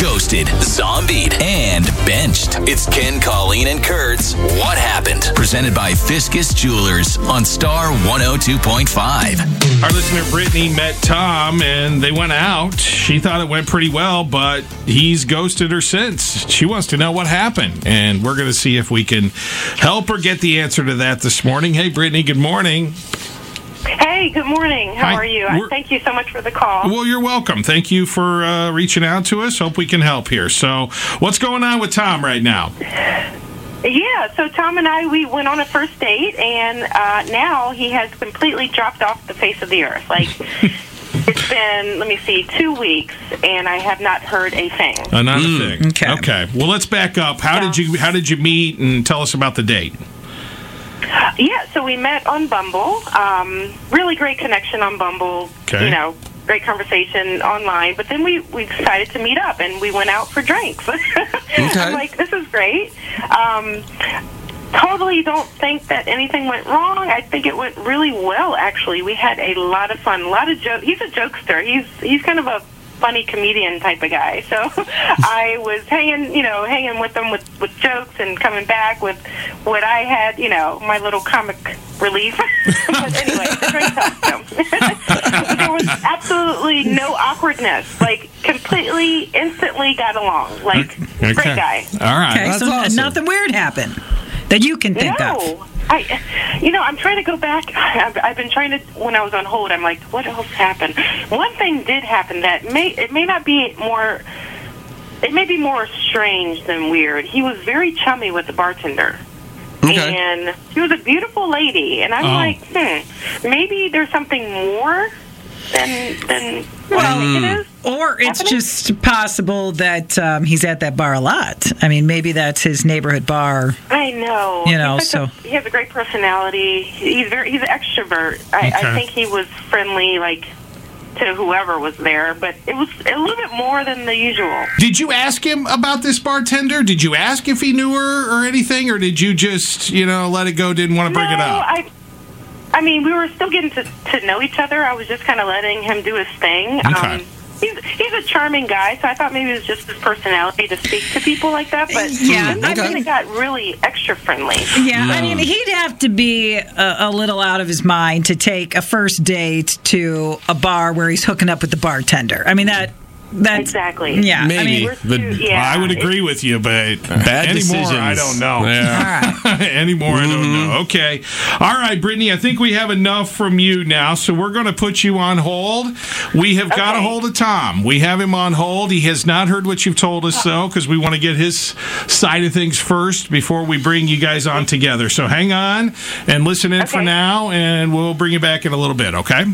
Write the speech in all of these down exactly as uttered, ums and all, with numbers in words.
ghosted, zombied, and benched. It's Ken, Colleen, and Kurt's What Happened? Presented by Fiscus Jewelers on Star one oh two point five. Our listener Brittany met Tom and they went out. She thought it went pretty well, but he's ghosted her since. She wants to know what happened, and we're going to see if we can help her get the answer to that this morning. Hey, Brittany, good morning. Hey, good morning. How Hi. are you? We're- Thank you so much for the call. Well, you're welcome. Thank you for uh, reaching out to us. Hope we can help here. So, what's going on with Tom right now? Yeah, so Tom and I, we went on a first date, and uh, now he has completely dropped off the face of the earth. Like, it's been, let me see, two weeks, and I have not heard a thing. Another thing. okay. Okay. Well, let's back up. How Yeah. did you How did you meet, and tell us about the date? Yeah, so we met on Bumble. Um, really great connection on Bumble. Okay. You know, great conversation online. But then we, we decided to meet up, and we went out for drinks. I'm like, this is great. Um, totally don't think that anything went wrong. I think it went really well, actually. We had a lot of fun. A lot of jokes. He's a jokester. He's he's kind of a funny comedian type of guy. So I was hanging, you know, hanging with him with, with jokes and coming back with what I had, you know, my little comic relief. But anyway, it's a great time. So. There was absolutely no awkwardness. Like, completely, instantly got along. Like, Okay. great guy. All right. Okay, so awesome. nothing weird happened that you can think no. of. I, you know, I'm trying to go back. I've, I've been trying to, when I was on hold, I'm like, what else happened? One thing did happen that may, it may not be more, it may be more strange than weird. He was very chummy with the bartender. Okay. And she was a beautiful lady. And I'm Oh. like, hmm, maybe there's something more than, than what Well, I think it is. Or it's happening? just possible that um, he's at that bar a lot. I mean, maybe that's his neighborhood bar. I know. You know, He's such so- a, he has a great personality. He's very he's an extrovert. I, Okay. I think he was friendly, like, to whoever was there, but it was a little bit more than the usual. Did you ask him about this bartender? Did you ask if he knew her or anything, or did you just, you know, let it go, didn't want to bring no, it up? I, I mean, we were still getting to, to know each other. I was just kind of letting him do his thing. Okay. Um, he's, he's a charming guy, so I thought maybe it was just his personality to speak to people like that, but Yeah, then I then mean- it got really extra friendly. Yeah, I mean, he'd have to be a, a little out of his mind to take a first date to a bar where he's hooking up with the bartender. I mean, that that's Exactly. Yeah, I Maybe. mean, We're But too, yeah, I would it's- agree with you, but Bad anymore, decisions. I don't know. Yeah. all right. Anymore, I don't know. Okay. All right, Brittany, I think we have enough from you now, so we're going to put you on hold. We have got a Okay. hold of Tom. We have him on hold. He has not heard what you've told us, though, because we want to get his side of things first before we bring you guys on together. So hang on and listen in for Okay. now, and we'll bring you back in a little bit, okay?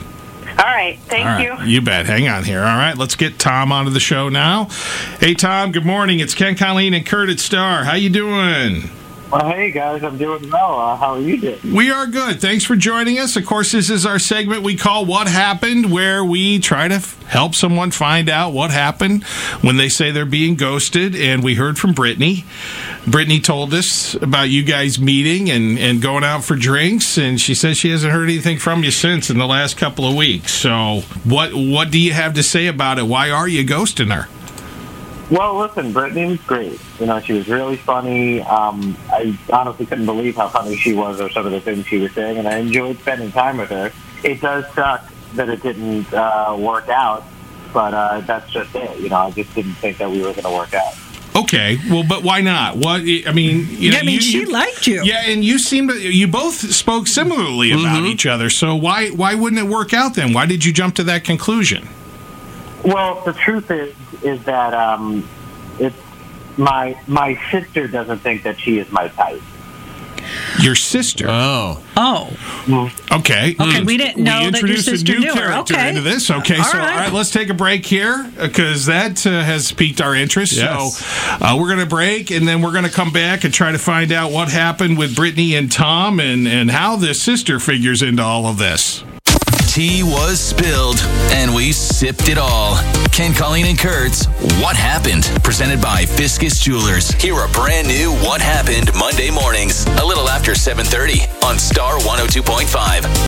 All right. Thank All you. right. You bet. Hang on here. All right, let's get Tom onto the show now. Hey, Tom, good morning. It's Ken, Colleen, and Kurt at Star. How you doing? Well, hey guys, I'm doing well. Uh, how are you doing? We are good. Thanks for joining us. Of course, this is our segment we call What Happened, where we try to f- help someone find out what happened when they say they're being ghosted. And we heard from Brittany. Brittany told us about you guys meeting and, and going out for drinks, and she says she hasn't heard anything from you since in the last couple of weeks. So what what do you have to say about it? Why are you ghosting her? Well, listen, Brittany was great. You know, she was really funny. Um, I honestly couldn't believe how funny she was or some of the things she was saying, and I enjoyed spending time with her. It does suck that it didn't uh, work out, but uh, that's just it. You know, I just didn't think that we were going to work out. Okay, well, but why not? What I mean, you know, Yeah, I mean, you, she you- liked you. Yeah, and you seem to you both spoke similarly about each other. So why why wouldn't it work out then? Why did you jump to that conclusion? Well, the truth is, is that um, it's my my sister doesn't think that she is my type. Your sister. Oh. Oh, Okay. Okay, we didn't know that your introduced sister a new knew her. character Okay. into this. Okay, All so right. all right, let's take a break here because that uh, has piqued our interest. Yes. So uh, we're going to break, and then we're going to come back and try to find out what happened with Brittany and Tom and, and how this sister figures into all of this. Tea was spilled, and we sipped it all. Ken, Colleen, and Kurt's What Happened? Presented by Fiscus Jewelers. Hear a brand new What Happened Monday mornings, a little after seven thirty on Star one oh two point five.